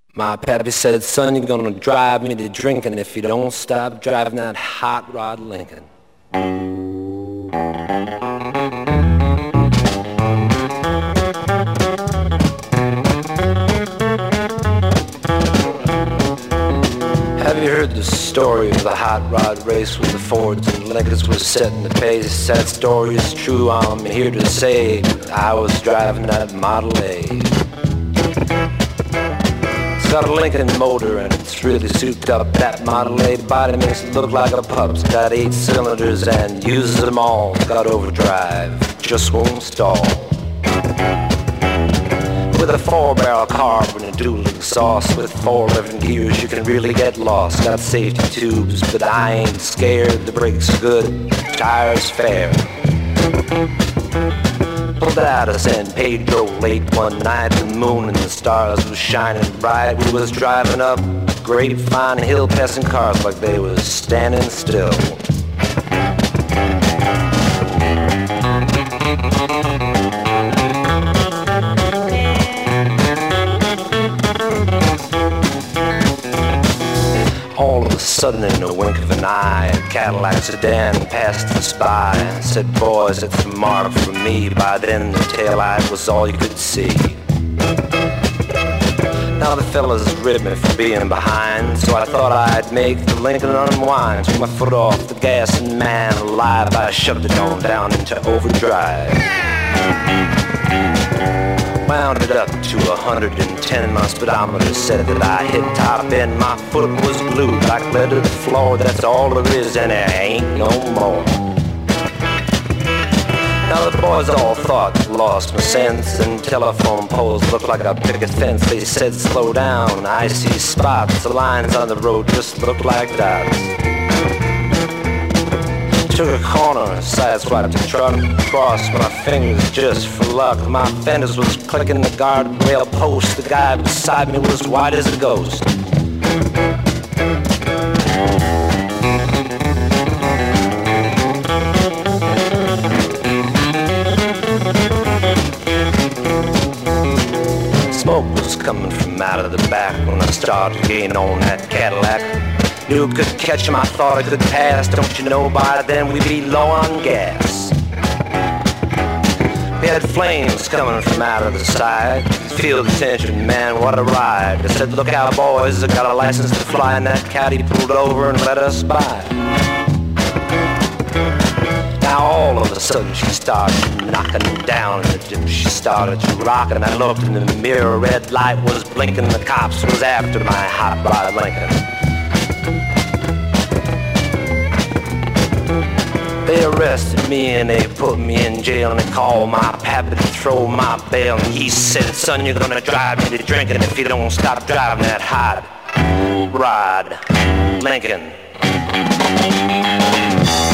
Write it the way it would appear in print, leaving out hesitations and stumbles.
My pappy said, son, you're gonna drive me to drinking if you don't stop driving that hot rod Lincoln. Have you heard the story of the hot rod race with the Fords and Lincolns were setting the pace? That story is true, I'm here to say I was driving that Model A. It's got a Lincoln motor and it's really souped up. That Model A body makes it look like a pup's. Got 8 cylinders and uses them all. Got overdrive, just won't stall. With a 4-barrel carb and a dual exhaust with 4 living gears, you can really get lost. Got safety tubes, but I ain't scared. The brakes good, tires fair. Pulled out of San Pedro late one night. The moon and the stars was shining bright. We was driving up Grapevine Hill, passing cars like they was standing still. All of a sudden, in a wink of an eye, a Cadillac sedan passed us by. Said, boys, it's a mark for me. By then, the taillight was all you could see. Now the fellas ribbed me for being behind, so I thought I'd make the Lincoln unwind. Took my foot off the gas and man alive, I shoved it on down into overdrive. Wound it up to 110, my speedometer said that I hit top end. My foot was glued like lead to the floor, that's all there is and there ain't no more. Now the boys all thought I lost my sense, and telephone poles looked like a picket fence. They said slow down, I see spots, the lines on the road just looked like dots. Took a corner, sideswiped the truck, crossed my fingers just for luck. My fenders was clicking the guardrail post. The guy beside me was white as a ghost. Smoke was coming from out of the back when I started getting on that Cadillac. Knew it could catch him, I thought I could pass. Don't you know by then we'd be low on gas. We had flames coming from out of the side. Feel the tension, man, what a ride. I said, look out boys, I got a license to fly. And that caddy pulled over and let us by. Now all of a sudden she started knocking down in the dip. She started to rock and I looked in the mirror. Red light was blinking, the cops was after my hot rod Lincoln. They arrested me and they put me in jail and they called my pappy to throw my bail. And he said, son, you're gonna drive me to drinking if you don't stop driving that hot rod Lincoln.